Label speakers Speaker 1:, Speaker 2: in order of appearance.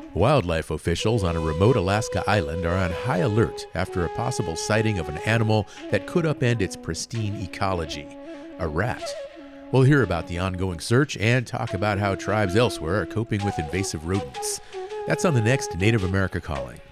Speaker 1: Wildlife officials on a remote Alaska island are on high alert after a possible sighting of an animal that could upend its pristine ecology, a rat. We'll hear about the ongoing search and talk about how tribes elsewhere are coping with invasive rodents. That's on the next Native America Calling.